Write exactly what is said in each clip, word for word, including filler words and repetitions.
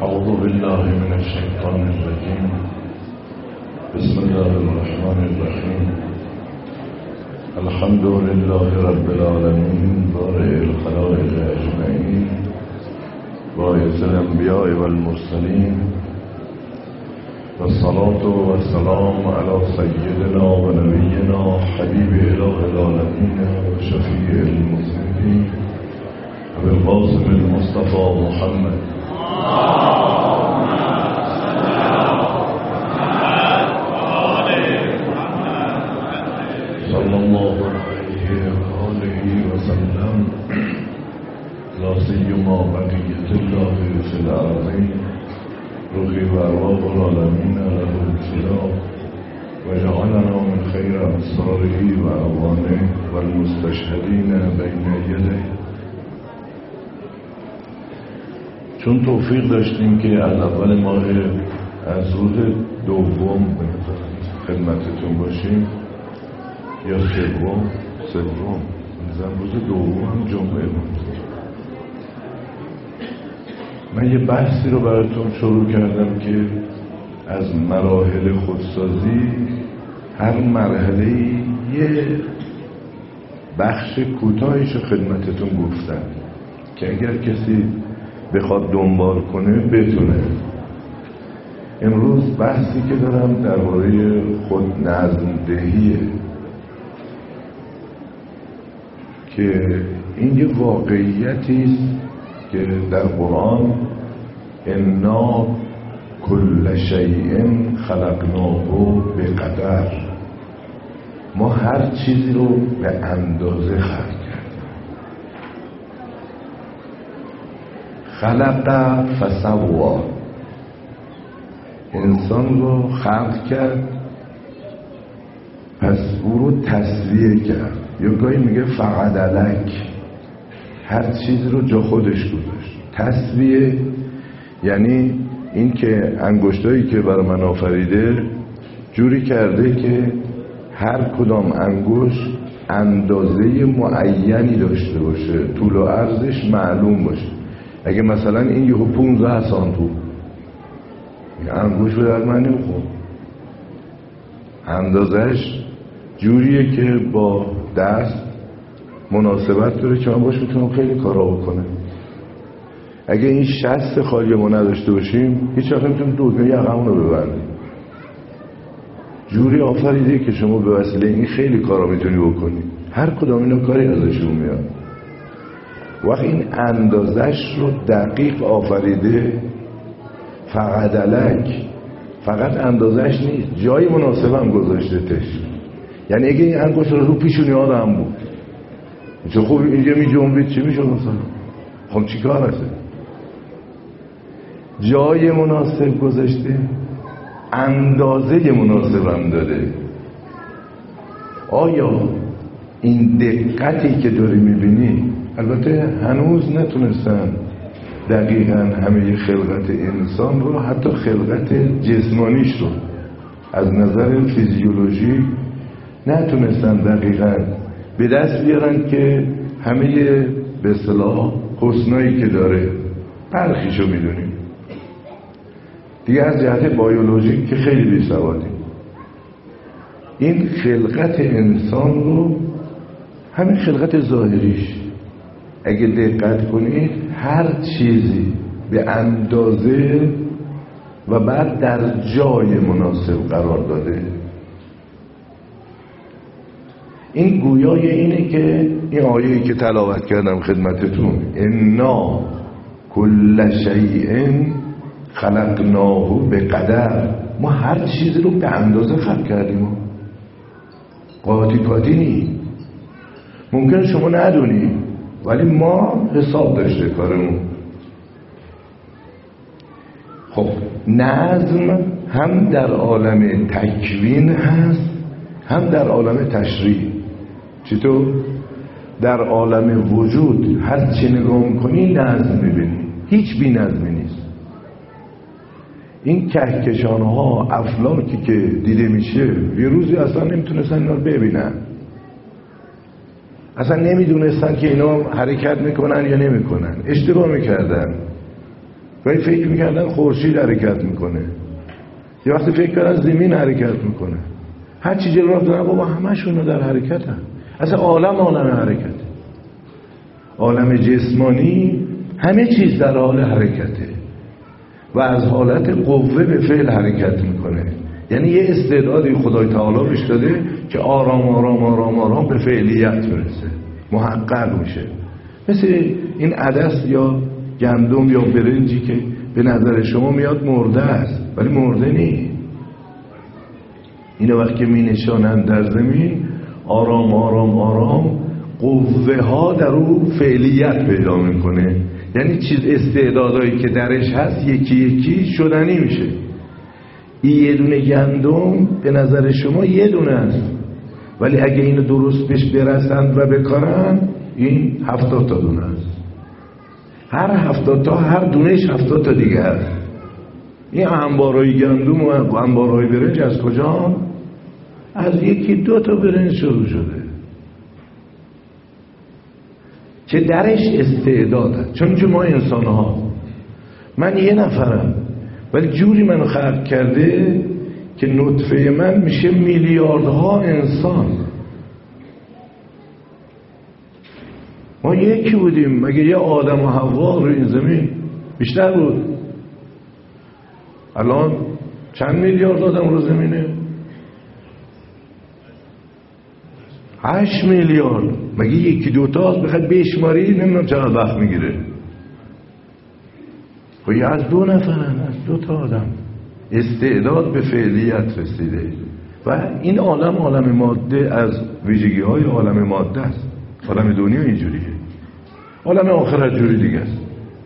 أعوذ بالله من الشيطان الرجيم. بسم الله الرحمن الرحيم. الحمد لله رب العالمين بارئ الخلائق أجمعين باعث الأنبياء والمرسلين، والصلاة والسلام على سيدنا ونبينا حبيب إله العالمين وشفيع المذنبين أبي القاسم المصطفى محمد صلى الله عليه وآله وسلم. لا سيما بقية الله في الأرضين روحي وأرواح العالمين له الفداء، وجعلنا من خير أنصاره وأعوانه والمستشهدين بين يديه. چون توفیق داشتیم که از اول ماه از روز دوم خدمتتون باشیم یا سوم سوم مثلا روز دوم هم جمعه بود، من یه بحثی رو براتون شروع کردم که از مراحل خودسازی هر مرحله یه بخش کوتاهیش رو خدمتتون گفتم که اگر کسی بخواد دنبال کنه بتونه. امروز بحثی که دارم درباره خود نظم دهیه که این یه واقعیتی است که در قرآن انا کل شیء خلقناه بقدر، ما هر چیزی رو به اندازه خلق کردیم. خلق فسوا، انسان رو خلق کرد پس او رو تسویه کرد، یا گاهی میگه فعدلک، هر چیز رو جا خودش گذاشت. تسویه یعنی این که انگشتایی که بر من آفریده جوری کرده که هر کدام انگشت اندازه معینی داشته باشه، طول و عرضش معلوم باشه. اگه مثلا این یهو پونزده سانتو انگشت به در من نمیخوره، اندازش جوریه که با دست مناسبت داره که من باش میتونم خیلی کارا بکنم. اگه این شست خالی ما نداشته باشیم هیچ وقت نمیتونیم دودنه یقمون رو ببندیم. جوری آفریده که شما به وسیله این خیلی کارا میتونی بکنی، هر کدام اینا کاری ازشون میاد. وقت این اندازش رو دقیق آفریده، فقدلک، فقط اندازش نیست، جای مناسب هم گذاشته تش. یعنی اگه این انگشت رو رو پیشونی آدم بود چه خوب اینجا می جنبید چی می شد مثلا؟ خب چی کار هسته؟ جای مناسب گذاشته، اندازه مناسب هم داده. آیا این دقتی که داری می بینی، البته هنوز نتونستن دقیقاً همه خلقت انسان رو، حتی خلقت جسمانیش رو از نظر فیزیولوژی نتونستن دقیقاً به دست بیارن که همه به اصطلاح حسنایی که داره برخیشو میدونیم دیگه. از جهت بیولوژیک که خیلی بی‌سوادیم. این خلقت انسان رو، همین خلقت ظاهریش اگه دقت کنید هر چیزی به اندازه و بعد در جای مناسب قرار داده. این گویای اینه که این آیه‌ای که تلاوت کردم خدمتتون، انا کل شیء خلقناه بقدر، ما هر چیزی رو به اندازه خلق کردیم. قاطی قاطی نی، ممکن شما ندونی ولی ما حساب داشته کارمون. خب نظم هم در عالم تکوین هست هم در عالم تشریع. چطور؟ در عالم وجود هر چی نگاه میکنی نظم میبینی، هیچ بی نظمی نیست. این کهکشانها، افلاکی که دیده میشه یه روزی اصلا نمیتونستن اینا رو ببینن، اصلا نمیدونستن که اینا حرکت میکنن یا نمیکنن، اشتباه میکردن. ولی فکر میکردن خورشید حرکت میکنه، یه وقتی فکر کردن زمین حرکت میکنه، هر چی جلو رفت دارن بابا همشون در حرکت هم. اصلا عالم عالم حرکته، عالم جسمانی همه چیز در حال حرکته و از حالت قوه به فعل حرکت میکنه. یعنی یه استعدادی خدای تعالی بهش داده که آرام آرام آرام آرام به فعلیت برسه، محقق میشه. مثل این عدس یا گندم یا برنجی که به نظر شما میاد مرده است ولی مرده نیست. اینو وقتی می نشانن در زمین آرام آرام آرام قوه ها در او فعلیت پیدا میکنه. یعنی چیز استعدادایی که درش هست یکی یکی شدنی میشه. این یه دونه گندم به نظر شما یه دونه است ولی اگه اینو درست بهش برسند و بکارن این هفتاد تا دونه است. هر هفتاد تا هر دونهش هفتاد تا دیگه است. این انبارای گندم و انبارای برنج از کجا؟ از یکی دو تا برنج شروع شده که درش استعداد هست. چون که ما انسان ها، من یه نفرم ولی جوری منو خلق کرده که نطفه من میشه میلیاردها انسان. ما یکی بودیم مگه یه آدم و حوا رو این زمین بیشتر بود؟ الان چند میلیارد آدم رو زمینه؟ هشت میلیارد. مگه یکی دوتاست بخواد بشماری نمیدونم چقدر وقت میگیره. خب از دو نفرن، از دو تا آدم استعداد به فعلیت رسیده و این عالم عالم ماده از ویژگی های عالم ماده است. عالم دنیا اینجوریه، عالم آخرت جوری دیگه است.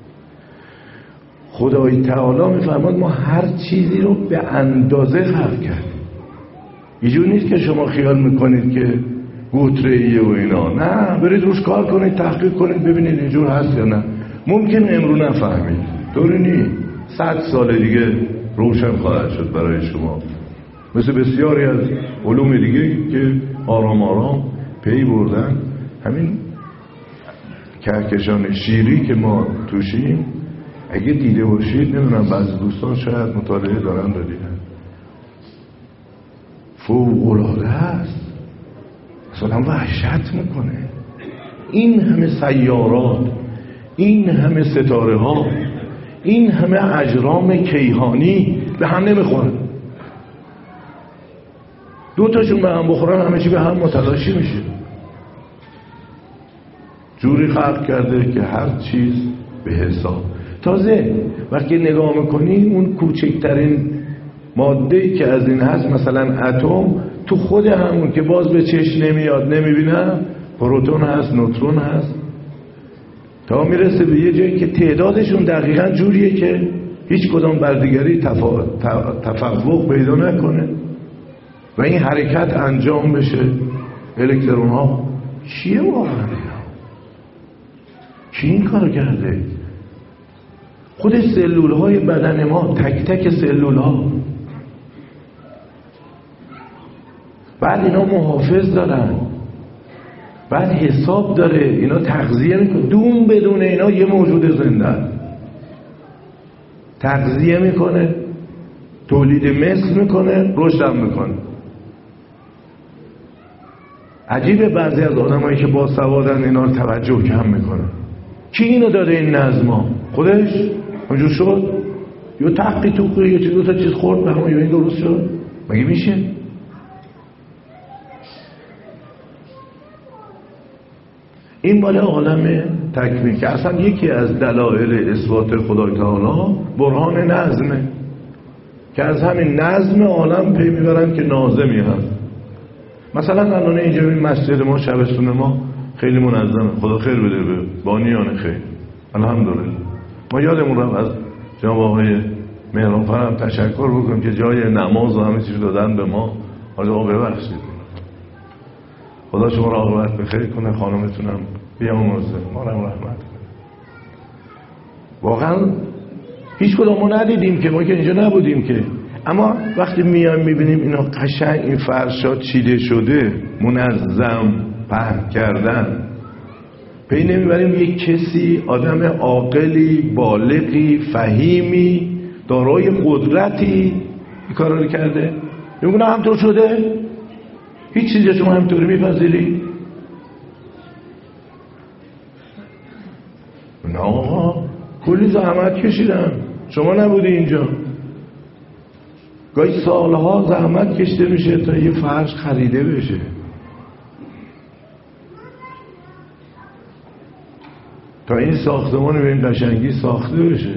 خدای تعالی میفرماد ما هر چیزی رو به اندازه خلق کردیم. اینجور نیست که شما خیال میکنید که گوتره‌ایه و اینا، نه، برید روش کار کنید، تحقیق کنید ببینید اینجور هست یا نه. ممکن امرو نفهمید، طوری نیست، صد سال دیگه روشن خواهد شد برای شما. مثل بسیاری از علوم دیگه که آرام آرام پی بردن. همین کهکشان شیری که ما توشیم اگه دیده باشید، نمیدونم بعضی دوستان شاید مطالعه دارن رو دیدن، فوق العاده است، اصلا وحشت میکنه. این همه سیارات، این همه ستاره ها، این همه اجرام کیهانی به هم نمیخورن. دو تاشون به هم بخورن همه چی به هم متلاشی میشه. جوری خلق کرده که هر چیز به حساب. تازه وقتی نگاه میکنی اون کوچکترین ماده‌ای که از این هست، مثلا اتم، تو خود همون که باز به چشم نمیاد نمیبینم، پروتون هست، نوترون هست، تا میرسه به یه جایی که تعدادشون دقیقا جوریه که هیچ کدام بر دیگری تفا... تفوق پیدا نکنه و این حرکت انجام بشه. الکترون ها چیه واقعا؟ کی این کار کرده؟ خود سلول های بدن ما، تک تک سلول ها، بعد اینا محافظ دارن، بعد حساب داره، اینا تغذیه میکنه. دوم بدون اینا یه موجود زنده تغذیه میکنه، تولید مثل میکنه، رشد هم میکنه. عجیبه بعضی از آدمایی که با سوادن اینا رو توجه کم میکنن. کی اینو داده این نظما؟ خودش اونجور شد؟ یا تحقی توقی یا چیز دو تا چیز خورد به همه یا این درست شد؟ مگه میشه؟ این مال عالم تکمیل که اصلا یکی از دلایل اثبات خدای تعالی برهان نظمه که از همین نظم عالم پی میبرن که ناظمی هست. مثلا الان اینجا این مسجد ما، شبستون ما خیلی منظمه، خدا خیر بده به بانیان خیر، الحمدلله. ما یادمون رفت از جناب آقای مهرانفر هم تشکر بکنم که جای نماز و همه چیز دادن به ما. آقا ببخشید، خدا شما را عاقبت بخیر کنه، خانمتونم بیامرزه، ما را رحمت کنه. واقعا هیچ کدوم ما ندیدیم که، ما که اینجا نبودیم که، اما وقتی میایم میبینیم اینا قشنگ این فرشات چیده شده، منظم پهن کردن، پی نمیبریم یک کسی آدم عاقلی، بالغی، فهیمی، دارای قدرتی این کارا رو کرده؟ میگونه همطور شده؟ هیچ چیزی شما همطوری میپذیری؟ نه آقا، کلی زحمت کشیدم، شما نبودی اینجا. گاهی سالها زحمت کشیده میشه تا یه فرش خریده بشه. تا این ساختمان به این قشنگی ساخته بشه.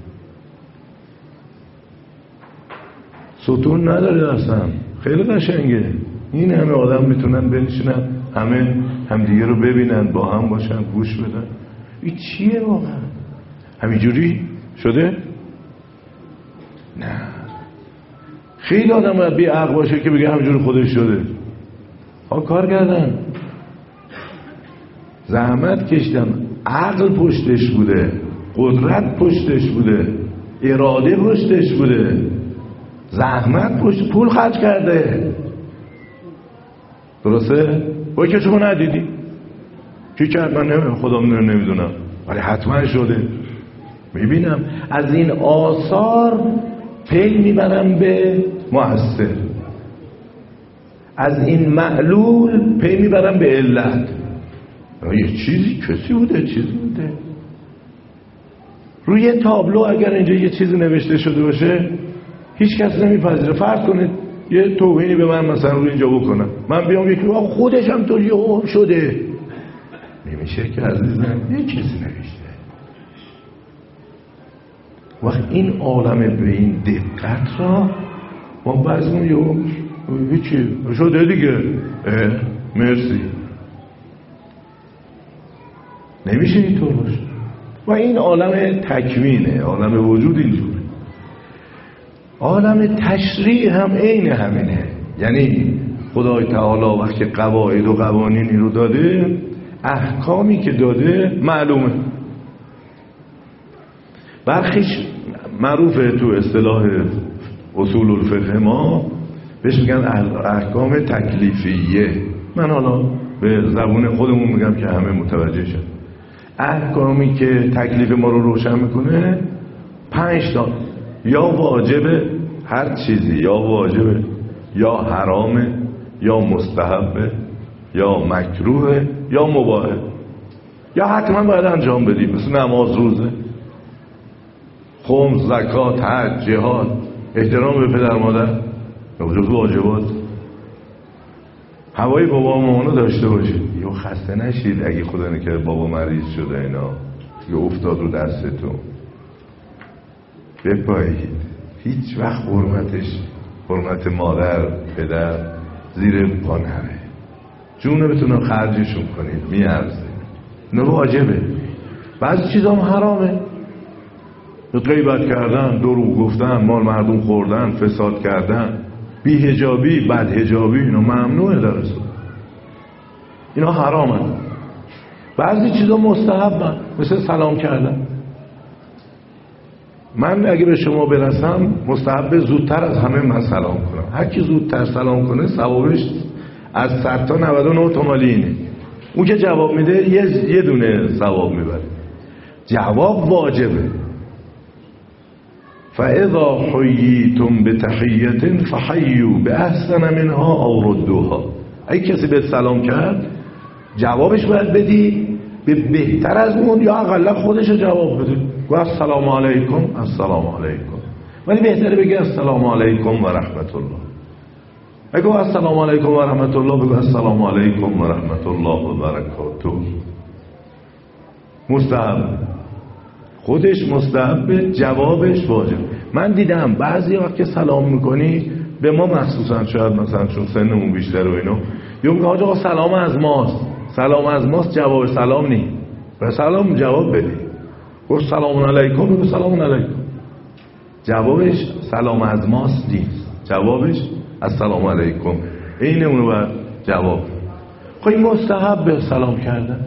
ستون نداره اصلا، خیلی قشنگه. این همه آدم میتونن بنشینن، همه همدیگه رو ببینن، با هم باشن، گوش بدن. این چیه واقعا؟ همینجوری شده؟ نه، خیلی آدم باید بی عقل باشه که بگه همینجوری خودش شده. ها کار کردن، زحمت کشیدن، عقل پشتش بوده، قدرت پشتش بوده، اراده پشتش بوده، زحمت پشت، پول خرج کرده. درسته؟ باید که شما ندیدی چی کرد؟ من نمیدونم، خودم نمیدونم، ولی حتما شده. میبینم از این آثار پی میبرم به مؤثر، از این معلول پی میبرم به علت. یه چیزی کسی بوده، چیزی بوده. روی تابلو اگر اینجا یه چیزی نوشته شده باشه هیچ کس نمیپذیره. فرض کنید یه توهینی به من مثلا روی اینجا بکنم، من بیام یکی آقا خودش هم تو یه هم شده، نمیشه که عزیزم، یه چیزی نوشته. وقت این عالم به این دقت را ما بعضمون یه هیچی شده دیگه، مرسی، نمیشه اینطور باشه. و این عالم تکوینه، عالم وجود اینجوره. عالم تشریع هم عین همینه. یعنی خدای تعالی وقتی قواعد و قوانینی رو داده، احکامی که داده معلومه. برخیش معروفه تو اصطلاح اصول الفقه ما بهش میگن احکام تکلیفیه. من حالا به زبون خودمون میگم که همه متوجه شد. احکامی که تکلیف ما رو روشن میکنه پنج تا، یا واجبه، هر چیزی یا واجبه، یا حرامه، یا مستحبه، یا مکروهه، یا مباحه، یا حتما باید انجام بدیم، مثل نماز، روزه، خمس، زکات، حج، جهاد، احترام به پدر مادر، جزو واجبات. هوای بابا و مامانو داشته باشید، یا خسته نشید اگه خدا نکرده بابا مریض شده اینا یا افتاد رو دستتون، بپایید. هیچ وقت حرمتش، حرمت مادر، پدر زیر پا نره. جونه بتونن خرجشون کنید، میارزه. نه واجبه. بعضی چیزا هم حرامه، غیبت کردن، دروغ گفتن، مال مردم خوردن، فساد کردن، بی حجابی، بد حجابی، اینا ممنوعه در رسول، اینا حرامه. بعضی چیزا مستحبن، مثل سلام کردن. من اگه به شما برسم مستحب زودتر از همه من سلام کنم. هر کی زودتر سلام کنه ثوابش از صد تا نود و نه تا اینه. اون که جواب میده یه یه دونه ثواب میبره. جواب واجبه. فاذا حییتم بتحیه فحیوا باحسن منها او ردوها. اگه کسی به سلام کرد جوابش باید بدی به بهتر از اون، یا اقلا خودش جواب بده. گو السلام علیکم، السلام علیکم، ولی بهتره بگی السلام علیکم و رحمت الله. اگه السلام علیکم و رحمت الله، بگو السلام علیکم و رحمت الله و برکاته. مستحب، خودش مستحب، جوابش واجب. من دیدم بعضی وقت که سلام میکنی به ما مخصوصا، شاید مثلا چون سنمون بیشتر و اینو، یا میگه آقا سلام از ماست، سلام از ماست، جواب سلام نی، و سلام جواب بدی. گفت سلام علیکم، بگو سلام علیکم. جوابش سلام از ماست نیست، جوابش السلام علیکم. این اونو بر جواب. خب این مستحب به سلام کردن.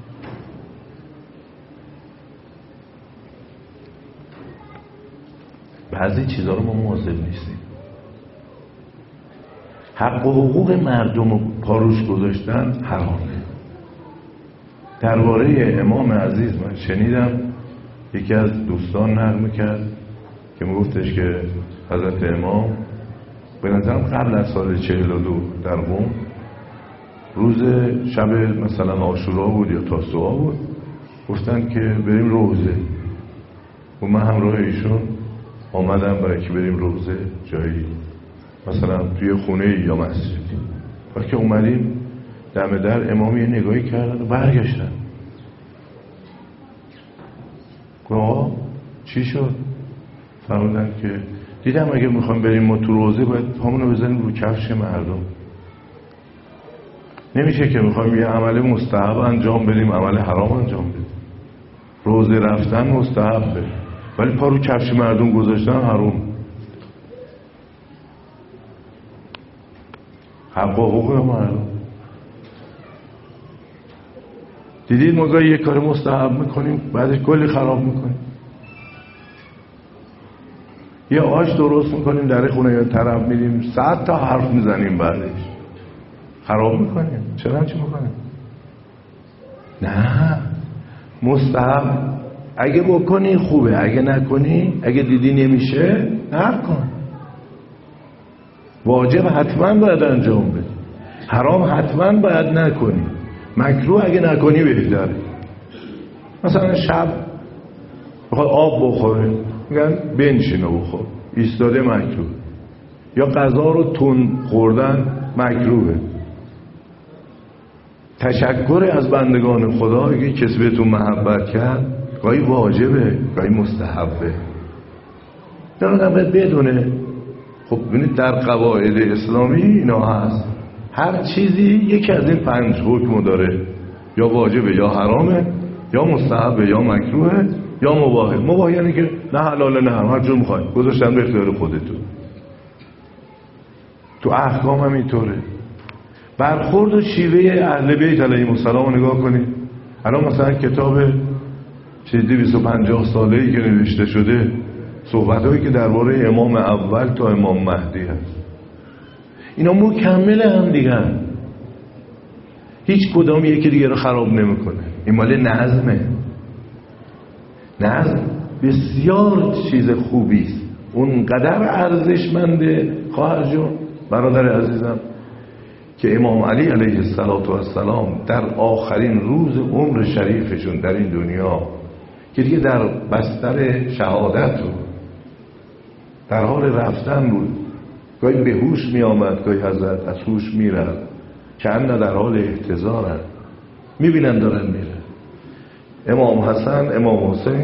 بعضی چیزا رو ما مواظب نیستیم. حق و حقوق مردم رو پاروش گذاشتن حرامه. درباره امام عزیز من شنیدم یکی از دوستان نقل میکرد که میگفتش که حضرت امام به نظرم قبل از سال چهل و دو در قم روز شب مثلا عاشورا بود یا تاسوعا بود، گفتن که بریم روضه و من همراه ایشون آمدم برای که بریم روضه جایی مثلا توی خونه یا مسجدی. وقتی اومدیم دم در امام یه نگاهی کردن و برگشتن. آقا چی شد؟ فرمودن که دیدم اگه میخوایم بریم ما تو روضه باید همونو بزنیم رو کفش مردم. نمیشه که میخوایم یه عمل مستحب انجام بدیم عمل حرام انجام بدیم. روضه رفتن مستحبه ولی پا رو کفش مردم گذاشتن حرام. حق و حقوق مردم. دیدید ما گاهی یه کار مستحب میکنیم بعدش کلی خراب میکنیم. یه آش درست میکنیم در خونه یا طرف میریم صد تا حرف میزنیم بعدش خراب میکنیم. چرا همچی میکنیم؟ نه، مستحب اگه بکنی خوبه، اگه نکنی، اگه دیدی نمیشه نکن. واجب حتما باید انجام بدی، حرام حتما باید نکنی، مکروه اگه نکنی بهتره. مثلا شب بخواد آب بخوره میگن بنشین و بخور، ایستاده مکروه. یا غذا رو تون خوردن مکروهه. تشکر از بندگان خدا اگه کسی بهتون محبت کرد گاهی واجبه گاهی مستحبه. در آدم باید بدونه. خب ببینید در قواعد اسلامی اینا هست، هر چیزی یکی از این پنج حکم داره، یا واجبه یا حرامه یا مستحبه یا مکروهه یا مباحه. مباح یعنی که نه حلاله نه حرام، هر جور میخوای گذاشتن به اختیار خودتون. تو احکام هم اینطوره. برخورد و شیوه اهل بیت علیهم السلام رو نگاه کنید. الان مثلا کتاب چیزی دویست و پنجاه ساله‌ای که نوشته شده، صحبت‌هایی که درباره امام اول تا امام مهدی هست، اینا مکمل هم دیگه، هیچ کدام یکی دیگه رو خراب نمیکنه. این مال نظمه. نظم بسیار چیز خوبی است، اونقدر ارزشمنده خواهر جون برادر عزیزم که امام علی علیه السلام در آخرین روز عمر شریفشون در این دنیا که دیگه در بستر شهادت بود، در حال رفتن بود، گاهی به هوش می آمد گاهی حضرت از هوش می رفت، که نه در حال احتضارن، می بینن دارن میره. امام حسن امام حسین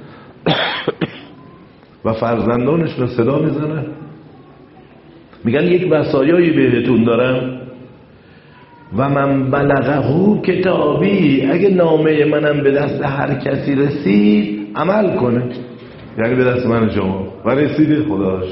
و فرزندانش رو صدا می زنن میگن یک وصایایی بهتون دارم و من بلغه کتابی، اگه نامه منم به دست هر کسی رسید عمل کنه، یعنی به دست من شما و رسیده خداش.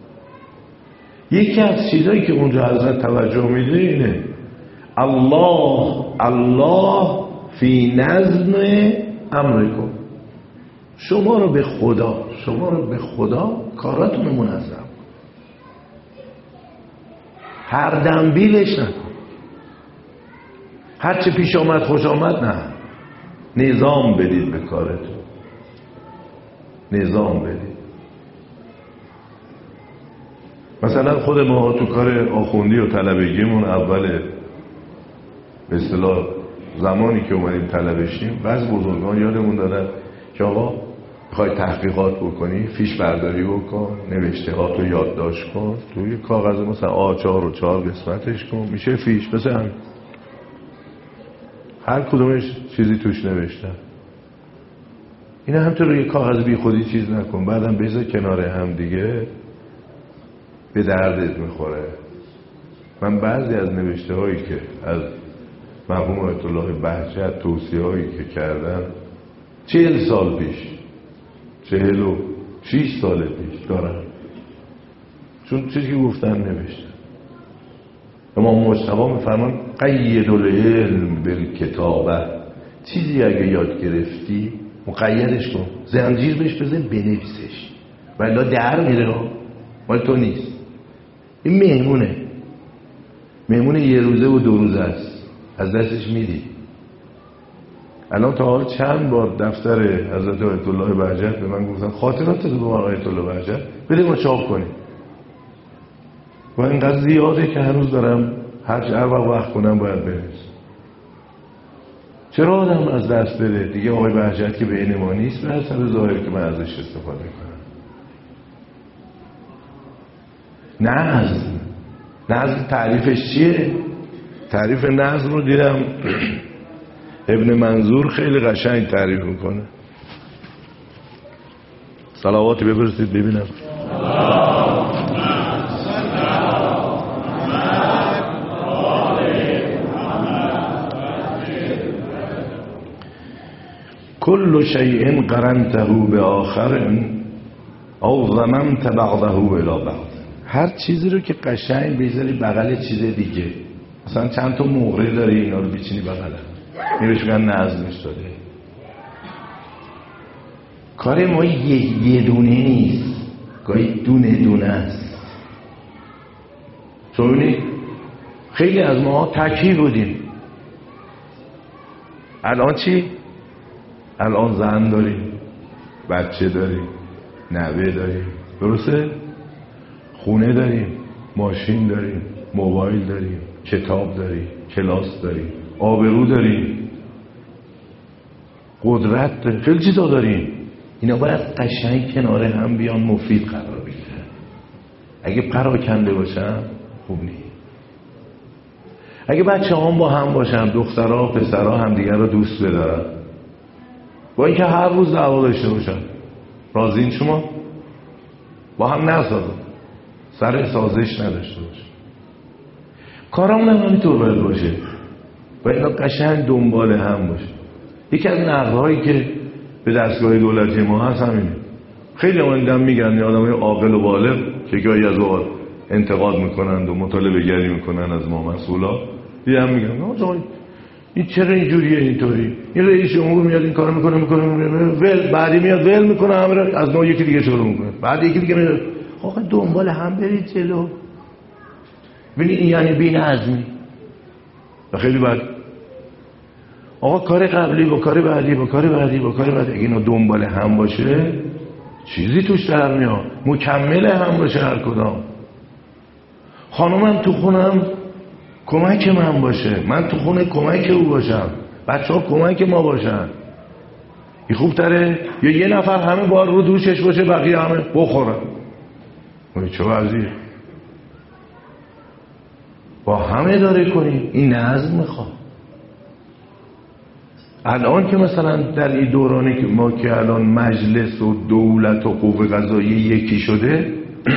یکی از چیزایی که اونجا حضرت توجه میده اینه الله الله فی نظم امرکم، شما رو به خدا شما رو به خدا کاراتون منظم کن، هر دنبیلش نکن، هر چه پیش آمد خوش آمد نه، نظام بدید به کارتون، نظام بدید. مثلا خود ما تو کار آخوندی و طلبگیمون اول به اصطلاح زمانی که اومدیم طلبه شیم، بعض بزرگان یادمون دادن که آقا میخوای تحقیقات بکنی فیش برداری بکن، نوشته هاتو یادداشت کن، توی کاغذ مثلا آ چهار و چهار قسمتش کن، میشه فیش. مثلا هر کدومش چیزی توش نوشتن. اینا همطور روی کاغذ بی خودی چیز نکن، بعدم بذار کنار هم دیگه، به دردت میخوره. من بعضی از نوشته هایی که از مرحوم آیت الله بهجت توصیه هایی که کردن چهل سال پیش، چهل و شیش سال پیش دارن، چون چیزی که گفتن نوشتن. امام مجتبی میفرمان قید العلم بالکتابه، چیزی اگه یاد گرفتی مقیدش کن، زنجیر بهش بزن بنویسش، ولی در میره مال تو نیست. این مهمونه مهمونه یه روزه و دو روزه است، از دستش میدی. الان تا حال چند بار دفتر حضرت آیت الله بهجت به من گفتن خاطرات تو با آیت الله بهجت بده ما چاپ کنیم و اینقدر زیاده که هنوز دارم هر هر وقت وقت کنم باید بنویسم. چرا آدم از دست بده دیگه آقای بهجت که بین ما نیست به حسب ظاهر که من ازش استفاده کنم. نظم نظم تعریفش چیه؟ تعریف نظم رو دیدم ابن منظور خیلی قشنگ تعریف میکنه. صلواتی بفرستید ببینم. کل شیء قرنته به آخر او ضممت بعضه الی بعض. هر چیزی رو که قشنگ بذاری بغل چیز دیگه، مثلا چند تا مهره داری اینا رو بچینی بغل، این بهش میگن نظمش داده. کار ما یه, یه دونه نیست، گاهی دونه دونه است. چون خیلی از ما تکی بودیم، الان چی؟ الان زن داریم، بچه داریم، نوه داریم، درسته؟ خونه داریم، ماشین داریم، موبایل داریم، کتاب داریم، کلاس داریم، آبرو داریم، قدرت داریم، خیلی چیزا داریم. اینا باید قشنگ کنار هم بیان، مفید قرار بگیرن. اگه پراکنده باشن خوب نیست. اگه بچه هم با هم باشن، دخترها و پسرها هم دیگر رو دوست بدارن، با اینکه هر روز دعوا داشته باشن، راضین شما؟ با هم نسازن، سر سازش نداشته باشه. کارمون هم همینطور باید باشه، باید اینا قشنگ دنبال هم باشه. یکی از نقدهایی که به دستگاه دولتی ما هست همینه. خیلی آمدن میگن یه آدمای عاقل و بالغ که گاهی از اوقات انتقاد میکنند و مطالبه گری میکنن از ما مسئولا، دیگه هم میگن آقا این چرا اینجوریه اینطوری؟ این رئیس جمهور میاد این کارو میکنه میکنه ول، بعدی میاد ول میکنه، همه رو از نوع یکی دیگه شروع میکنه، بعد یکی دیگه میاد. آقا دنبال هم برید جلو. ببین این یعنی بی‌نظمی و خیلی بد. آقا کار قبلی با کار بعدی با کار بعدی با کار بعدی اگه اینا دنبال هم باشه چیزی توش در میاد، مکمل هم باشه هر کدام. خانومم تو خونم کمک من باشه، من تو خونه کمک او باشم، بچه ها کمک ما باشن. این خوب تره یا یه نفر همه بار رو دوشش باشه بقیه همه بخورن؟ چه وضعیه؟ با همه داره کنیم. این نظم میخواد. الان که مثلا در این دورانی که ما که الان مجلس و دولت و قوه قضاییه یکی شده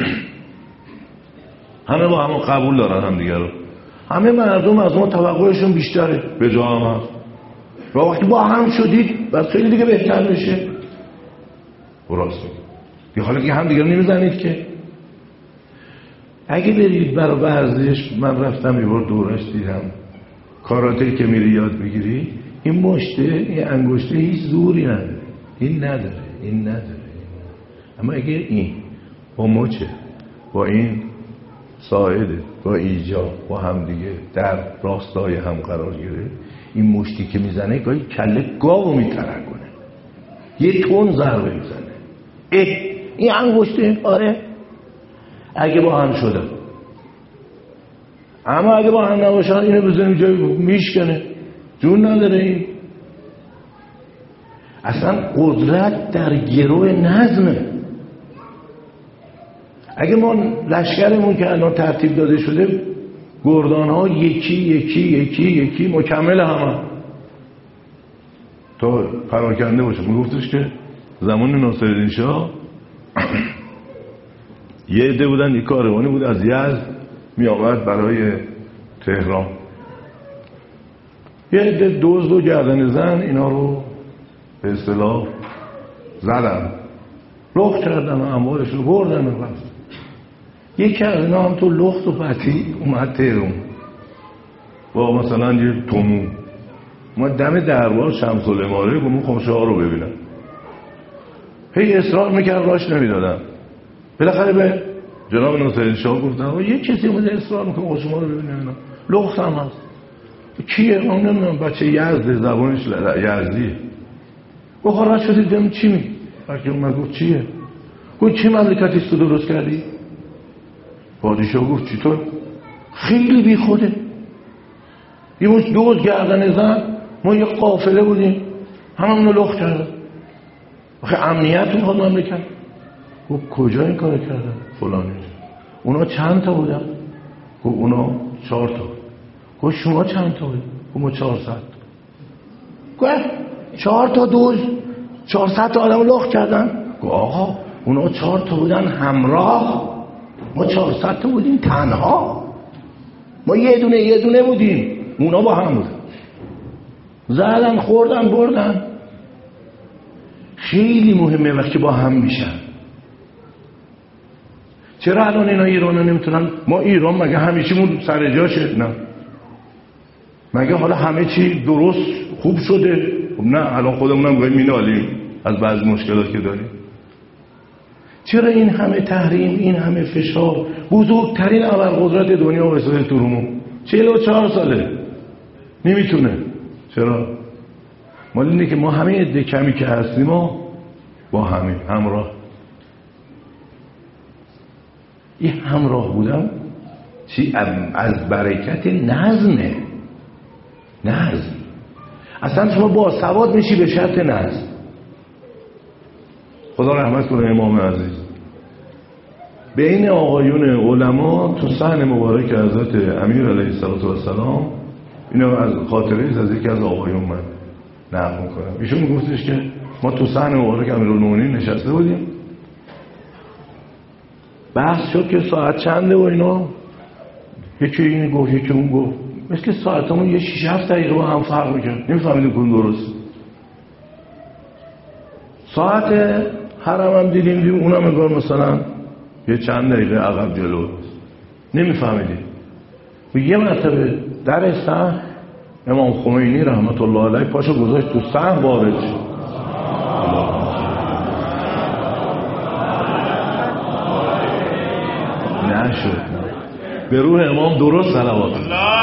همه با همه قبول دارن هم دیگر رو، همه مردم از ما توقعشون بیشتره به جا هم هست و وقتی با هم شدید بعد خیلی دیگه بهتر بشه. براست میگه حالا که هم دیگر نمیزنید که اگه برید برای ورزش، من رفتم یه بار دورش دیدم کاراته که میری یاد بگیری، این مشته این انگشته هیچ زوری نداره، این نداره این نداره، اما اگه این با مچه با این ساعده با ایجا با هم دیگه در راستای هم قرار گیره، این مشتی که میزنه گاهی کله گاو میترکونه، یه تون ضربه میزنه. اه این انگشته آره اگه با هم شده، اما اگه با هم نباشن اینو بزنیم جای میشکنه، جون نداره. این اصلا قدرت در گروه نظمه. اگه ما لشکرمون که الان ترتیب داده شده گردان ها یکی یکی یکی یکی مکمل همه تا پراکنده باشه. میگفتش که زمان ناصرالدین شاه یه عده بودن، یک کاروانی بود از یزد می آورد برای تهران، یه عده دزد و گردن زن اینا رو به اصطلاح زدن، لخت کردن و اموالش رو بردن و رفت. یکی از اینا هم تو لخت و پتی اومد تهران با مثلا یه تومو ما دم دربار شمس الاماره گمون خوشه ها رو ببینم، هی اصرار میکرد راش نمیدادن. بالاخره به جناب ناصرالدین شاه گفتن یه کسی اومده اصرار میکنه خوشه ما رو ببینم، اینا لخت هم هست. کیه؟ من نمیدونم، بچه یزده، زبانش یزدیه. گفت خارج شدید دیم چی می؟ بلکه اومد گفت چیه؟ گفت چه مملکتیست تو درست کردی؟ پادشاه گفت چطور؟ خیلی بی خوده، یه مش دوز گردن زن، ما یه قافله بودیم هممونو لخت کردن. آخه امنیت میخواد مملکت. گفت کجا این کار کردن؟ فلانی. اونا چند تا بودن؟ گفت اونا چهار تا. گفت شما چند تا بودن؟ گفت ما چهارصد. گفت چهار تا دوز چهارصد تا آدم لخت کردن؟ گفت آقا اونا چهار تا بودن همراه، ما چهارصد تا بودیم تنها. ما یه دونه یه دونه بودیم، اونا با هم بودن. زدن خوردن بردن. خیلی مهمه وقتی با هم میشن. چرا الان اینا ایران ها نمیتونن؟ ما ایران مگه همه چیمون سر جاشه؟ نه. مگه حالا همه چی درست خوب شده؟ نه، الان خودمونم گاهی مینالیم از بعضی مشکلات که داریم. چرا این همه تحریم، این همه فشار؟ بزرگترین ابرقدرت دنیا وایساده تو رومو، چهل و چهار ساله نمیتونه. چرا؟ مال اینه که ما همه عده کمی که هستیم ما با همین همراه. این همراه بودن چی؟ از برکت نظمه. نظم. اصلا شما با سواد میشی به شرط نظم. خدا رحمت کنه امام عزیز. بین آقایون علما تو صحن مبارک حضرت امیر علیه السلام، اینو از خاطره از یکی از آقایون من نقل میکنم. ایشون میگفتش که ما تو صحن مبارک امیرالمومنین نشسته بودیم، بحث شد که ساعت چنده و اینا، یکی این گفت یکی اون گفت، مثل ساعتمون یه شیش هفت دقیقه با هم فرق میکرد، نمیفهمیدیم کدوم درست. ساعت حرم هم دیدیم دیدیم اونم انگار مثلا یه چند دقیقه عقب جلو، نمیفهمیدیم. یه مرتبه در صحن امام خمینی رحمت الله علیه پاشو گذاشت تو صحن وارد شد. نشد. به روح امام درست صلوات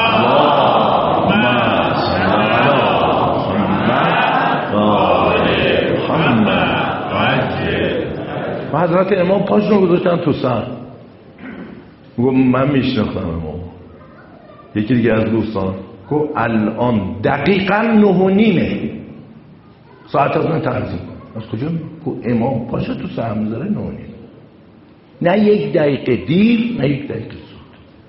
و حضرت امام پاشو گذاشتن تو صحن. گفت من میشناختم امام. یکی دیگه از دوستان گفت الان دقیقا نه و نیمه، ساعت از من تنظیم از کجا؟ گفت امام پاشو تو صحن میذاره نه و نیمه، نه یک دقیقه دیر نه یک دقیقه زود.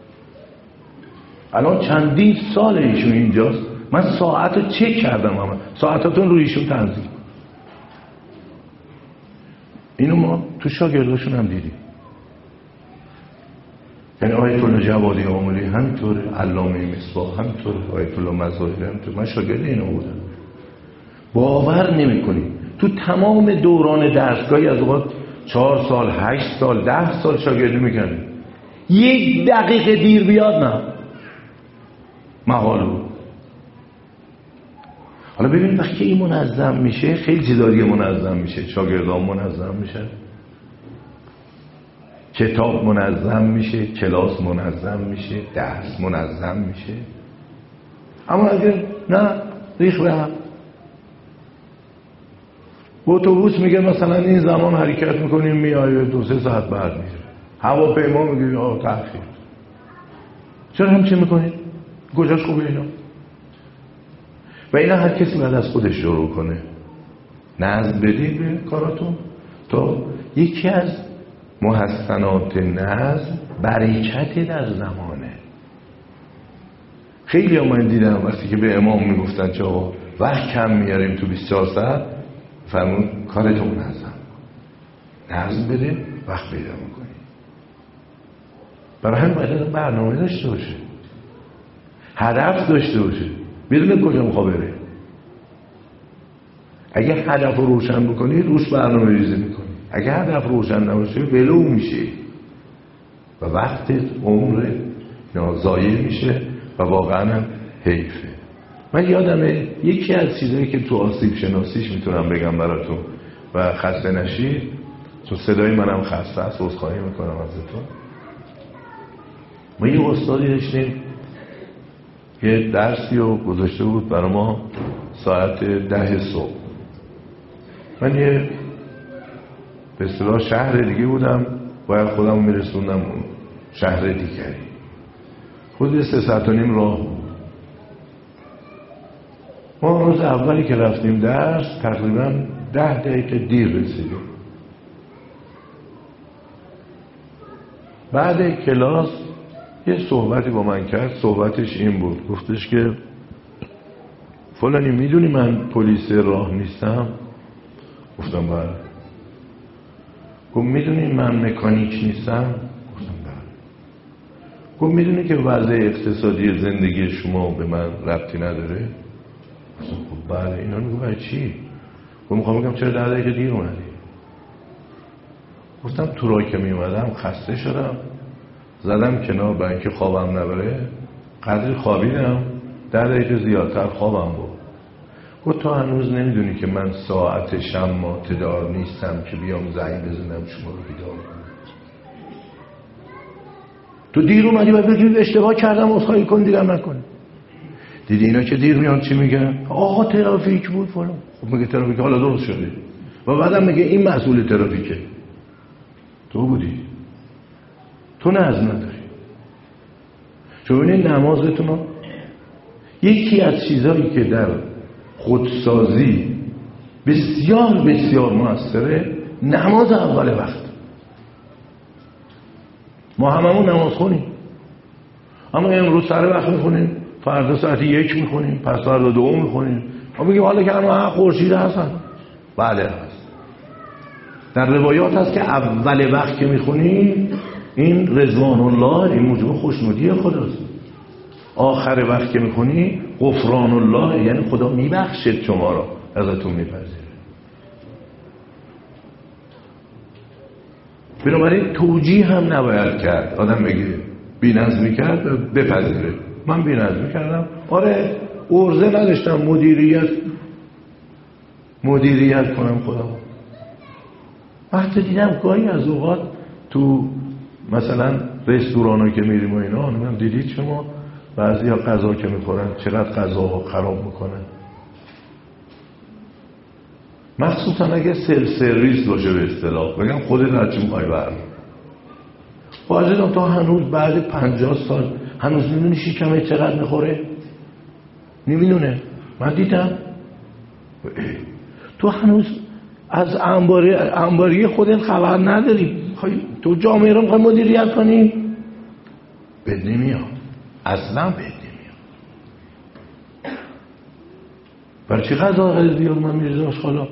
الان چندین سال ایشون اینجاست، من ساعت رو چک کردم، همه ساعتاتون رو ایشون تنظیم. اینو ما تو شاگرداشون هم دیدیم. یعنی آیت الله جوادی آملی همینطوره، علامه مصباح همینطوره، آیت الله مظاهری همینطوره. من شاگرد اینا بودم. باور نمی کنی تو تمام دوران درسگاهی از اوقات چهار سال، هشت سال، ده سال شاگردی میکنه، یک دقیقه دیر بیاد نه محال بود. حالا ببین وقتی این منظم میشه خیلی چیزایی منظم میشه، شاگردان منظم میشه، کتاب منظم میشه، کلاس منظم میشه، درس منظم میشه. اما اگر نه ریخ به هم، اتوبوس میگه مثلا این زمان حرکت میکنیم میایه دو سه ساعت بعد میشه، هواپیما میگه آه تأخیر. چرا همچین میکنید؟ کجاش خوبه اینا؟ و اینا هر کسی باید از خودش شروع کنه، نظم بدید به کاراتون. تا یکی از محسنات نظم برکت در زمانه. خیلی ها من دیدم وقتی که به امام میگفتن چه آقا وقت کم میاریم تو بیست و چهار ساعت، فرمون کارتون منظم، نظم بده، وقت پیدا میکنی. برای همین باید برنامه داشته باشه، هدف داشته باشه، بدون کجا میخواه بره. اگه هدف رو روشن بکنی روش برنامه ریزی میکنی، اگه هدف روشن نباشه ولو میشه و وقتت عمرت ضایع میشه و واقعا هم حیفه. من یادمه یکی از چیزایی که تو آسیب شناسیش میتونم بگم براتون و خسته نشید، چون صدای منم خسته است، عذرخواهی میکنم ازتون. ما یه استادی داشتیم یه درسی رو گذاشته بود برای ما ساعت ده صبح. من یه به اصطلاح شهر دیگه بودم، باید خودم میرسوندم شهر دیگری. خود سه ساعت و نیم راه بود. ما روز اولی که رفتیم درس تقریبا ده دقیقه دیر رسیدیم. بعد کلاس یه صحبتی با من کرد. صحبتش این بود، گفتش که فلانی میدونی من پلیس راه نیستم؟ گفتم بله. گفت میدونی من مکانیک نیستم؟ گفتم بله. گفت میدونی که وضع اقتصادی زندگی شما به من ربطی نداره؟ گفتم خب بله. اینا میگو برای چی؟ گفت میخوام بگم چرا ده دقیقه دیر اومدی؟ گفتم تو راه که میومدم خسته شدم، زدم کنار برای اینکه خوابم نبره، قدری خوابیدم، ده دقیقه زیادتر خوابم بود. گفت تو هنوز نمیدونی که من ساعت شمات دار نیستم که بیام زنگ بزنم شما رو بیدار کنم. تو دیر اومدی و بگی اشتباه کردم عذرخواهی کن دیگه نکن. دیدی اینا که دیر میان چی میگن؟ آقا ترافیک بود فلان. خب میگه ترافیک حالا درست شده و بعدم میگه این مسئول ترافیکه. تو بودی، تو نظم نداری. چون این نمازتون رو یکی از چیزایی که در خودسازی بسیار بسیار موثره نماز اول وقت. ما هممون نماز خونیم، اما امروز سر وقت میخونیم، فردا ساعت یک میخونیم، پس فردا دو میخونیم. ما میگیم حالا که همه خورشید هستن. بله هست. در روایات هست که اول وقت که میخونیم این رضوان الله، این موجب خوشنودی خداست. آخر وقت که میخونی غفران الله، یعنی خدا میبخشد شما را، ازتون میپذیره. بنابراین توجیه هم نباید کرد. آدم بگه بی نظمی کرد بپذیره. من بی نظمی کردم، آره عرضه نداشتم مدیریت مدیریت کنم خودم. وقتی دیدم گاهی از اوقات تو مثلا رستوران ها که میریم و اینا، من دیدید شما بعضی ها غذا که میخورن چقدر غذا ها خراب میکنن، مخصوصا اگه سلف سرویس باشه به اصطلاح، بگم خودت هرچی میخوای بر. واجدم تا هنوز بعد پنجاه سال هنوز میدونی شکمه چقدر میخوره؟ نمیدونه. من دیدم تو هنوز از انباری انباری خودت خبر نداری. تو جامعه رو میخوای مدیریت کنی؟ بد نمیاد، اصلا بد نمیاد. برای چی غذا خیلی زیاد من میریزم آشغالا؟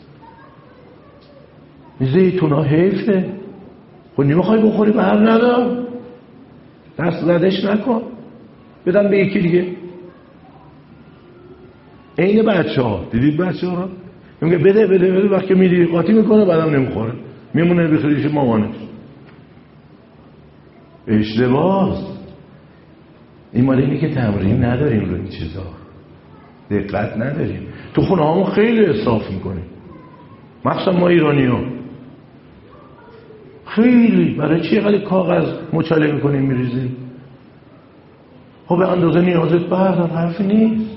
زیتونا حیفه. خب نمیخوای بخوری بر ندار، دست زدش نکن، بدم به یکی دیگه. این بچه ها دیدید بچه ها رو میگه بده بده بده، وقتی میری قاطی میکنه بعدم نمیخوره، میمونه بخیرش مامانش. اشتباهه. این مال اینه که تمرین نداریم رو این چیزا، دقت نداریم. تو خونه همون خیلی اسراف میکنیم، مخصوصا ما ایرانی ها خیلی. برای چی قلی کاغذ مچاله میکنیم میریزیم؟ خب به اندازه نیازت بردار، حرفی نیست.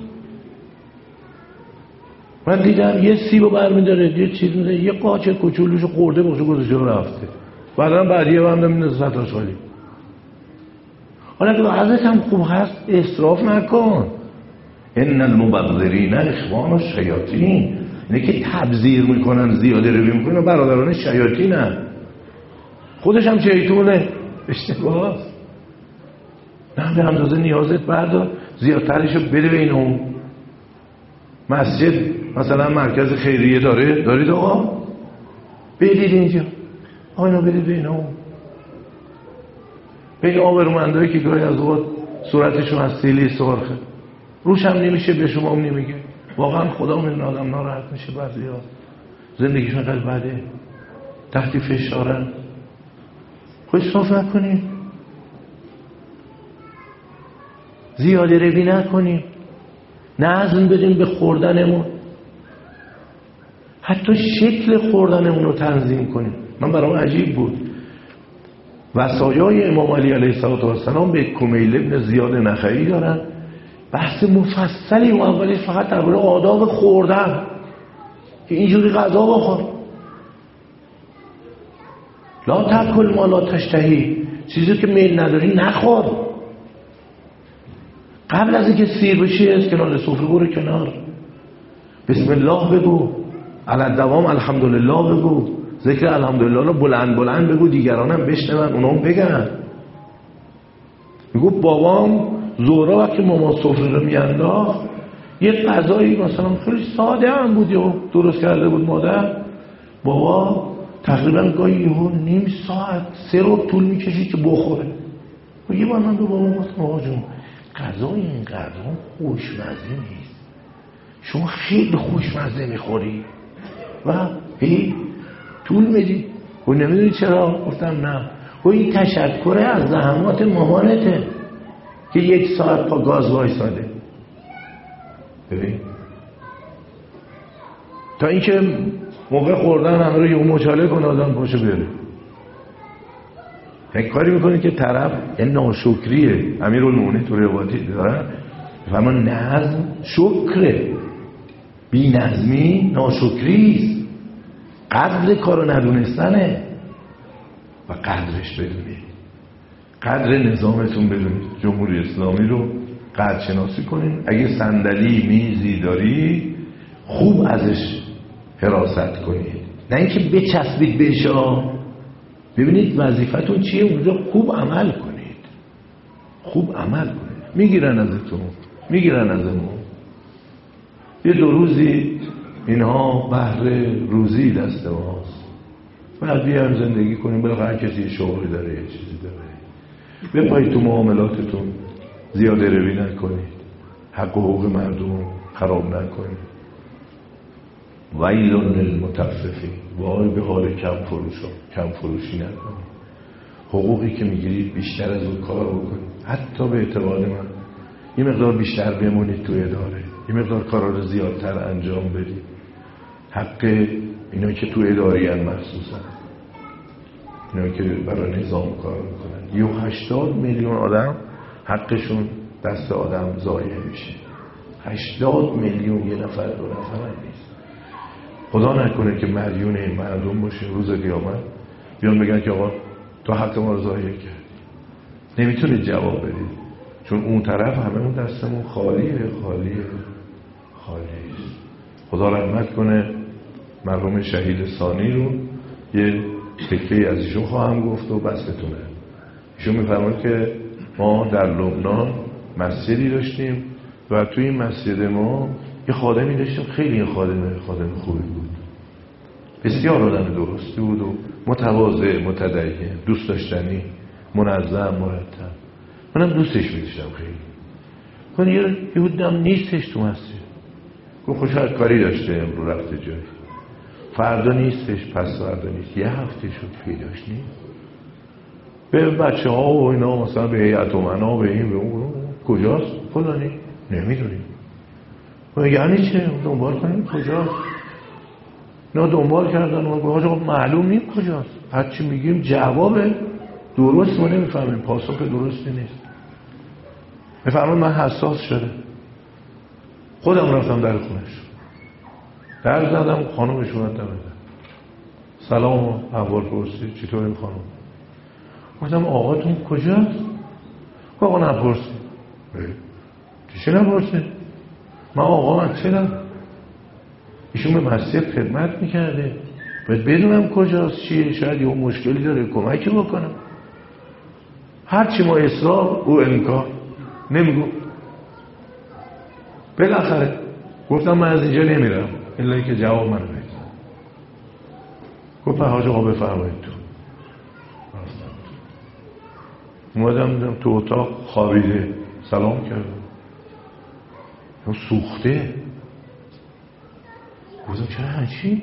من دیدم یه سیبو برمیداره یه چیز میده، یه قاچه کوچولوشو خورده باشه گذاشته و رفته، بعدم بعدیه هم میندازه سطح خالی. حالا که وضعیت هم خوب هست اسراف نکن. ان المبذرین اخوان الشیاطین، اینه که تبذیر میکنن زیاده روی میکنن برادران شیاطینن. خودش هم شیطونه. اشتباه. نه به اندازه نیازت بردار، زیادترشو بده به اینو. مسجد مثلا مرکز خیریه داره، دارید آقا بدید اینجا، آقا اینو بدید به اینو. به این آبرومندایی که گاهی از اوقات صورتشون از سیلی سرخه، روش هم نمیشه به شما هم نمیگه. واقعا خدا من آدم ناراحت میشه. بعضی ها زندگیشون قد بده، تحت فشارن. خود صاف نکنیم، زیاده روی نکنیم، نظم بدیم به خوردنمون، حتی شکل خوردنمون رو تنظیم کنیم. من برام عجیب بود وصایای امام علی علیه السلام به کمیل ابن زیاد نخعی دارن. بحث مفصلی و اولی فقط درباره آداب خوردن که اینجوری غذا بخور. لا تاکل ما لا تشتهی، چیزی که میل نداری نخور. قبل از اینکه سیر بشی از کنار سفره برو کنار، بسم الله بگو، علی دوام الحمدلله بگو، ذکر الحمدلله رو بلند بلند بگو، دیگرانم بشنون اونام بگن. میگو بابام زورا وقتی ماما سفره رو میانداخت یه غذایی مثلا خیلی ساده هم بود و درست کرده بود مادر، بابا تقریبا گاهی یهو نیم ساعت سه رو طول میکشید که بخوره. و یه بار من به بابام گفتم آقا جون غذا این غذا خوشمزه نیست، شما خیلی خوشمزه میخوری و هی طول میدی. و نمیدونی چرا؟ گفتم نه، و این تشکر از زحمات مامانته که یک ساعت پا گاز وایساده. ببین تا اینکه موقع خوردن همه رو یه مچاله کنه آدم پاشو بره. یک کاری میکنه که طرف این ناشکریه. امیرالمومنین تو روایتی داره فهمه نظم شکره، بی نظمی ناشکریست، قدر کارو ندونستنه. و قدرش بدونید، قدر نظامتون بدونید. جمهوری اسلامی رو قدر شناسی کنید. اگه صندلی میزی داری خوب ازش حراست کنید، نه اینکه بچسبید بهش. ببینید وظیفتون چیه اونجا، خوب عمل کنید، خوب عمل کنید. میگیرن ازتون، میگیرن ازمون. یه دو روزی اینها بهر روزی دست ماست، بعد بیایم زندگی کنیم. بالاخره هر کسی شغلی داره، یه چیزی داره. بپایید تو معاملاتتون زیاده روی نکنید، حق و حقوق مردم خراب نکنید. ویل للمطففین، وای به حال کم فروشا، کم فروشی نکنید. حقوقی که میگیرید بیشتر از اون کار بکنید. حتی به اعتقاد من یه مقدار بیشتر بمونید تو اداره، یه مقدار کارا رو زیادتر انجام بدید. حق اینا که تو اداری ان مخصوصا اینا که برای نظام کار میکنن، یه هشتاد میلیون آدم حقشون دست آدم ضایع میشه. هشتاد میلیون، یه نفر دو نفر هم نیست. خدا نکنه که مدیون این مردم باشه روز قیامت بیان بگن که آقا تو حق ما رو ضایع کردی. نمیتونید جواب بدید، چون اون طرف همه اون دستمون خالیه خالیه خالیه. خدا رحمت کنه مرحوم شهید ثانی رو. یه تکه از ایشون خواهم گفت و بستتونه. ایشون میفرماید که ما در لبنان مسجدی داشتیم و توی این مسجد ما یه خادمی داشتیم، خیلی این خادم خادم خوبی بود، بسیار آدم درستی بود و متواضع، متدین، دوست داشتنی، منظم، مرتب. منم دوستش می‌داشتم خیلی. من یه یهودم نیستش تو مسجد. گفت خوش از کاری داشته امروز رفته جایی. فردا نیستش، پس فردا نیست. یه هفته شد پیداش نیست. به بچه ها و اینا مثلا به هیئت امنا به این به اون کجاست؟ فلانی نمیدونیم. و یعنی چه؟ دنبال کنیم کجاست؟ نه دنبال کردن و گفت معلوم نیست کجاست. هرچی میگیم جواب درست ما نمیفهمیم، پاسخ درستی نیست. میفهمم من حساس شده. خودم رفتم در خونش، در زدم، خانومش اومد دم زد. سلام احوال پرسید، چطور این خانوم؟ گفتم آقاتون کجاست؟ آقا نپرسید. چی نپرسید؟ من آقا من چرا؟ ایشون به مسجد خدمت میکرده، باید بدونم کجاست، چیه، شاید یه مشکلی داره کمکی بکنم. هرچی ما اصرار او انکار نمیگو. بالاخره گفتم من از اینجا نمیرم الا که جواب منو بدید. گفت حاج آقا بفرمایید تو. اومدم دیدم تو اتاق خوابیده، سلام کردم. اون سوخته. گفتم چرا هنچی؟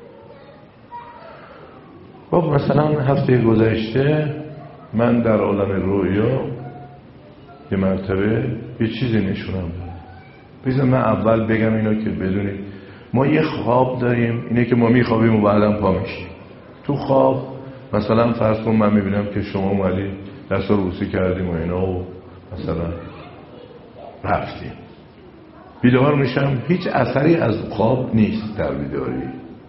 خب مثلا هفته گذشته من در عالم رویا یه مرتبه یه چیزی نشونم داد. بذار من اول بگم اینا که بدونید ما یه خواب داریم، اینه که ما میخوابیم و بعدم پا میشیم. تو خواب مثلا فرض کن من میبینم که شما اومدید دست رو بوسی کردیم و اینا و مثلا رفتیم. بیدار میشم هیچ اثری از خواب نیست در بیداری.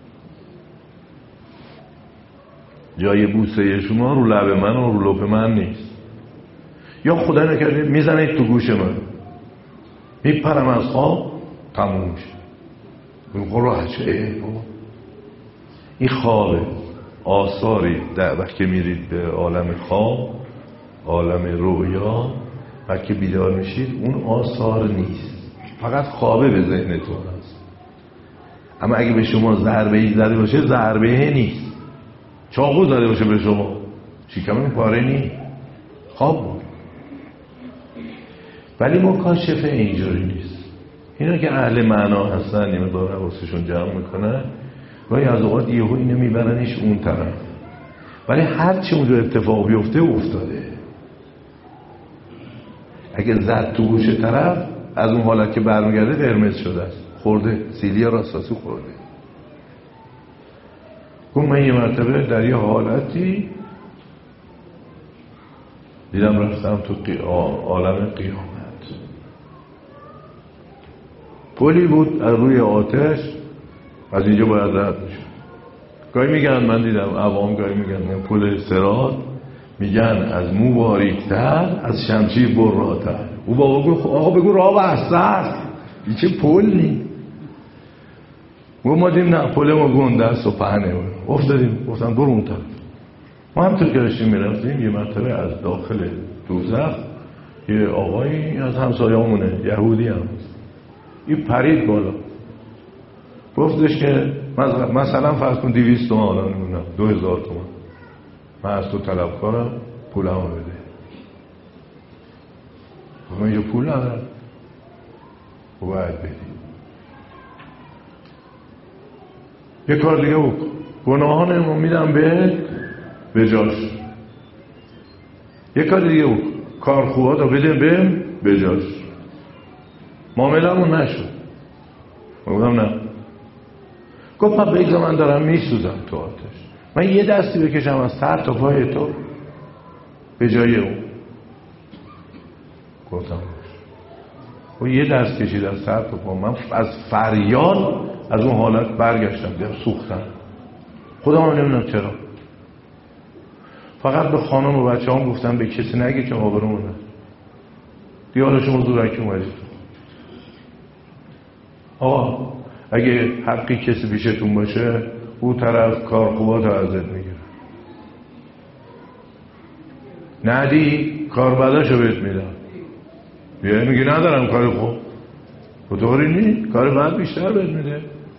جای بوسه شما رو لب من و رو لپ من نیست. یا خدا نکرده میزنید تو گوش من، میپرم از خواب، تموم میشه. بگم راحت شه. این خوابه. آثاری در وقتی که میرید به عالم خواب، عالم رویا، وقتی که بیدار میشید اون آثار نیست، فقط خوابه به ذهنتون هست. اما اگه به شما ضربه ای زده باشه، ضربه نیست. چاقو زده باشه به شما، شکمتون پاره نیست، خواب بود. ولی مکاشفه اینجوری نیست. اینا که اهل معنا هستن نیمه دار حواسشون جمع میکنن، گاهی از اوقات یهو اینو میبرنش اون طرف، ولی هر چی اونجا اتفاق بیفته افتاده. اگه زد تو گوشه طرف، از اون حالت که برمیگرده قرمز شده است، خورده، سیلیا راستاسی خورده. گفت من یه مرتبه در یه حالتی دیدم رفتم تو عالم قیامت. پلی بود از روی آتش، از اینجا باید رد میشه. گاهی میگن من دیدم عوام گاهی میگن پل صراط، میگن از مو باریکتر، از شمشیر براتر. او بابا گفت آقا بگو راه بسته است، این چه پل نی؟ ما دیم نه، پل ما گنده است و پهنه. افتادیم، گفتم برو اون طرف. ما هم تو که داشتیم میرفتیم، یه مرتبه از داخل دوزخ یه آقایی از همسایه‌مونه، یهودی هم این پرید بالا، گفتش که مثلا فرض کن دویست تومن، الان نمیدونم دو هزار تومن، من از تو طلبکارم، پولمو بده. من اینجا پول ندارم، باید بدی. یه کار دیگه بکن، گناهانمو میدم به به جاش. یه کار دیگه بکن، کار خوبات رو بده به به جاش. معامله‌مون نشد. گفتم نه. گفت پس بگذار من دارم میسوزم تو آتش، من یه دستی بکشم از سر تا پای تو به جای اون. گفتم و یه دست کشید از سر تا پا. من از فریاد از اون حالت برگشتم، دیدم سوختم. خودم هم نمیدونم چرا. فقط به خانم و بچه هم گفتم به کسی نگی که آبرومون نه. دیالا شما زورکی اومدید. آقا اگه حقی کسی پیشتون باشه، او طرف کار خوبات رو ازت میگیره. ندی کار بداشو بهت میدم. بیایی میگی ندارم کار خوب، بطوری نی کار بد بیشتر بهت میده.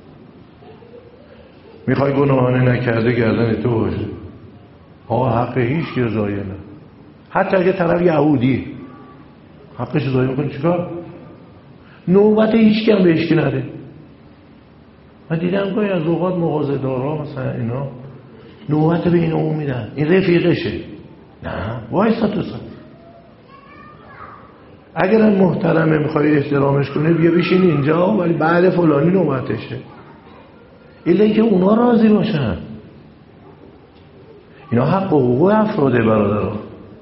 میخوای گناهانه نکرده گردن تو باشه. آقا حق هیچ که ضایع نه. حتی اگه طرف یهودی حقش ضایع میکنه چیکار؟ نوبت هیچ کم بهش که نده. من دیدم گاهی از اوقات مغازه‌دارا مثلا اینا نوبت به اینو اون میدن، این رفیقشه. نه وایسا تو سا. اگرم محترمه میخوای احترامش کنه بیا بشین اینجا، ولی بعد فلانی نوبتشه. ایله که اونا راضی باشن. اینا حق و حقوق افراده برادران.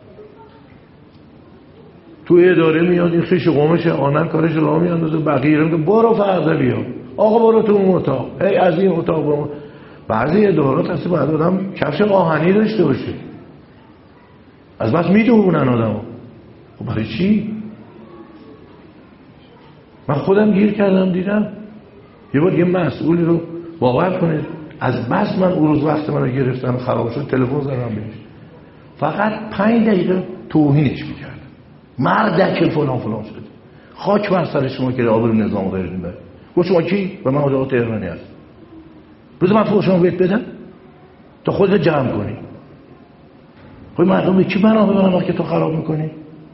تو اداره میاد این خیش قومش آنن کارش را میاندازه، بقیه رو میگه برو فردا بیا، آقا برو تو اون اتاق، هی از این اتاق برو. بعضی ادارات هستی باید آدم کفش آهنی داشته باشه، از بس میدونن آدم. خب برای چی؟ من خودم گیر کردم، دیدم یه بار یه مسئولی رو باور کنید از بس من اون روز وقت من رو گرفتم خراب شد، تلفن زدم بهش، فقط پنج دقیقه توهینش میکردم، مردک فلان فلان شد، خاک بر سر شما که آبرو نظام غیر میبره. گفت شما کی؟ و من آقا تهرانی هست. بذار من فوق شما بهت بدم تا خودت جمع کنی. خب مردم به کی بنا ببرن وقتی تو خراب میکنی؟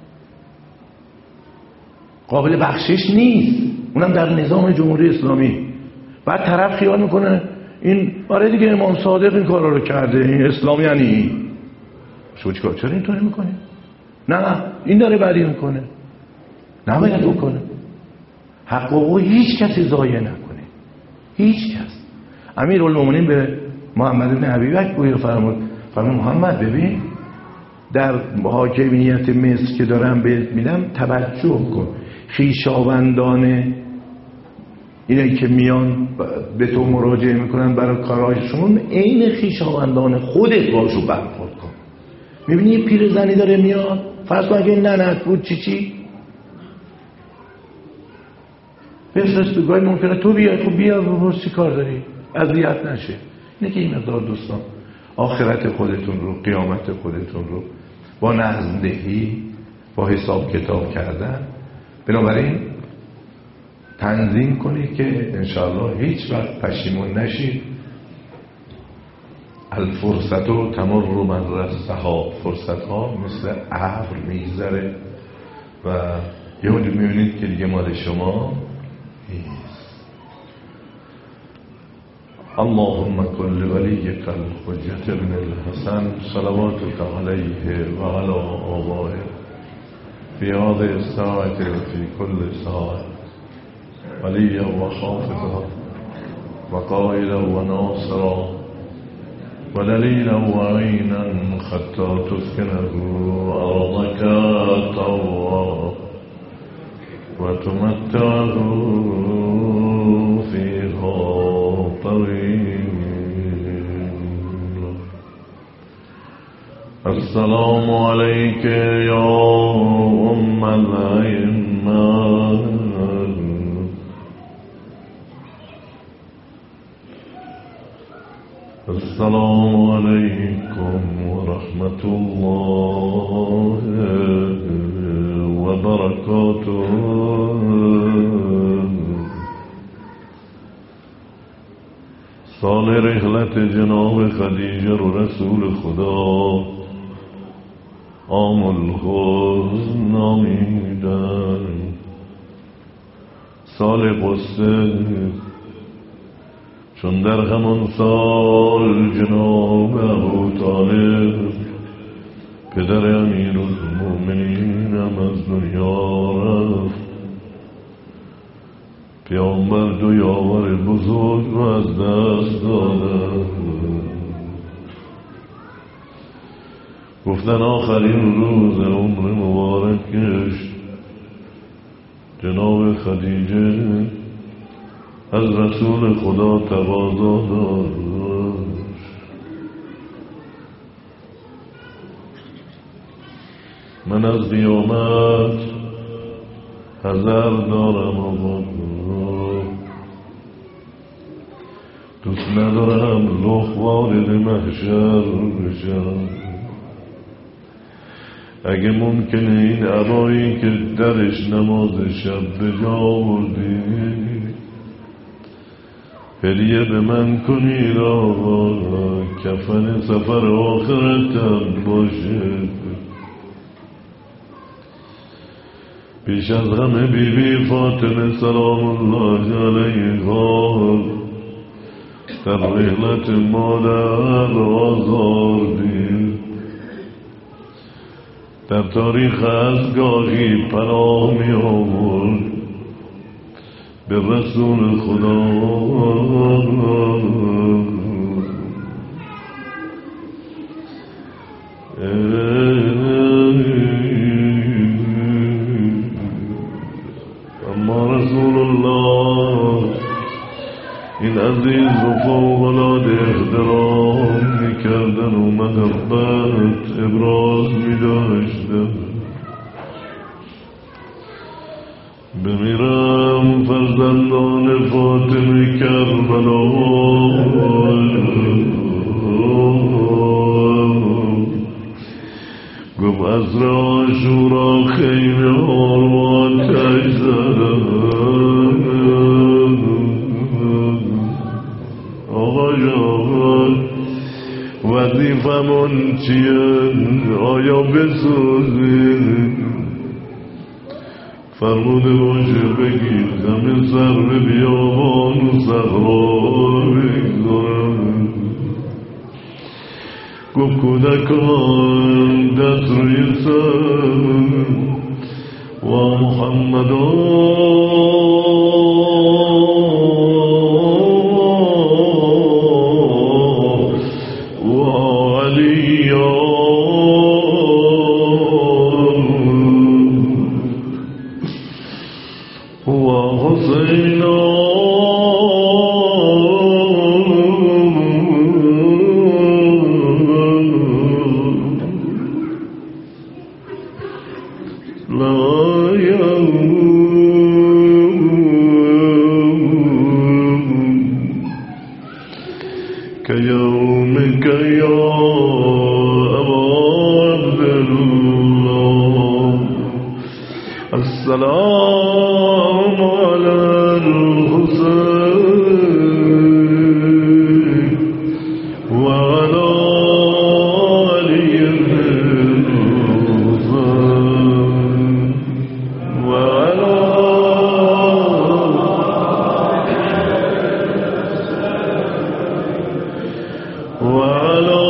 قابل بخشش نیست، اونم در نظام جمهوری اسلامی. بعد طرف خیال میکنه این آره دیگه امام صادق این کارا رو کرده، این اسلام یعنی این. شما چیکار چرا اینطوری میکنی؟ نه این داره بدی میکنه، نباید بکنه. حق و حقوق هیچ کسی ضایع نکنه، هیچ کس. امیرالمومنین به محمد بن ابی بکر فرمود، فرمود محمد ببین در حاکمیت مصر که دارم بهت میدم توجه کن، خویشاوندان اینه که میان به تو مراجعه میکنن برای کارهایشون، عین خویشاوندان خودت باشو برخورد کن. میبینی یه پیرزنی داره میاد، فرض کن اگه ننت بود چی چی بفرست تو، گاهی ممکنه تو بیای، خب بیا بپرس چی کار داری، اذیت نشه. اینه که این مقدار دوستان آخرت خودتون رو، قیامت خودتون رو با نظم‌دهی، با حساب کتاب کردن، بنابراین تنظیم کنید که انشاءالله هیچ وقت پشیمون نشید. الفرصت و تمر مر السحاب، فرصت ها مثل ابر میگذره و یه وقتی میبینید که دیگه مال شما نیست. اللهم کل ولیک الحجة ابن الحسن صلواتك علیه و علی آبائه فی هذه الساعة فی کل ساعة ولیا و حافظا و قائلا و ناصرا و دلیلا و عینا حتی تسکنه ارضك طوعا و تمتعه فیها طویلا. السلام علیک یا ام الائمة، السلام علیکم و رحمت الله و برکاته. سال رحلت جناب خدیجه رو رسول خدا عام الحزن نامیدن، سال قصه، چون در همان سال جناب ابو طالب پدر امیرالمومنین هم از دنیا رفت. پیامبر دو یاور بزرگ رو از دست دادن. گفتن آخرین روز عمر مبارکش جناب خدیجه از رسول خدا تقاضا داشت من از قیامت حذر دارم آقا، دوست ندارم لخ وارد محشر بشم. اگه ممکنه این عبایی که درش نماز شب به جا آوردی هدیه به من کنید آقا، کفن سفر آخرتم باشه. پیش از همه بی بی فاطمه سلام الله علیها در رحلت مادر آزار دید. در تاریخ از گاهی پناه می آورد به رسول خدا. اما رسول الله این عزیز و فوق‌العاده احترام میکردن و محبت ابراز میداشتن. بمیرم فرزندان فاطمه کربلا، گفت عصر عاشورا خیمه ها رو آتش زدن. آقا جان وظیفمون چیه؟ آیا بسوزیم؟ فرموده باشه بگیر همه سر به بیابان و صحرا بگذارم. گفت کودکان دست روی سر و محمدان يومك يا أبا عبد الله السلام على الحسين وعلى علي الحسين وعلى وعلى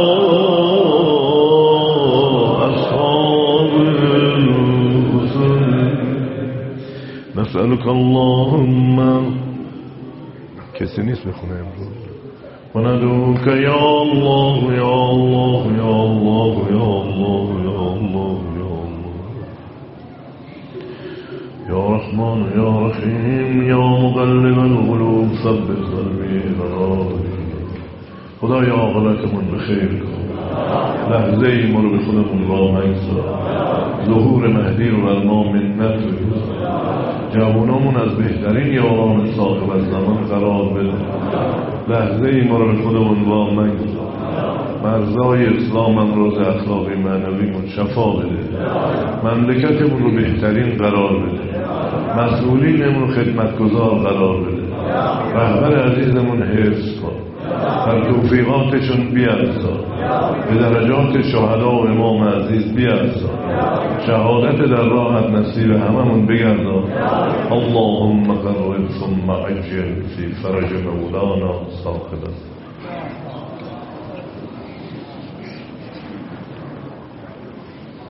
أصحاب الحسين نسألك اللهم کسی نیست بخونه امروز وندعوك يا الله يا الله يا الله يا الله يا الله يا الله يا رحمن يا رحيم يا مقلب القلوب ثبت قلبي على دينك خدا یا عاقبتمون بخیر کن لحظه ای ما رو به خودمون راه نگذار ظهور مهدی رو بر ما منت بگذار جوانامون از بهترین یاران صاحب از زمان قرار بده لحظه ای ما رو به خودمون راه نگذار مرزای اسلام امراض اخلاقی معنویمون شفا بده مملکتمون رو بهترین قرار بده مسئولینمون رو خدمتگزار قرار بده رهبر عزیزمون حفظ کن در توفیقاتشون بیارزا به درجات شهدا و امام عزیز بیارزا شهادت در راحت نصیب هممون بگردان اللهم قرب ثم عجل فی فرج مولانا ساخدا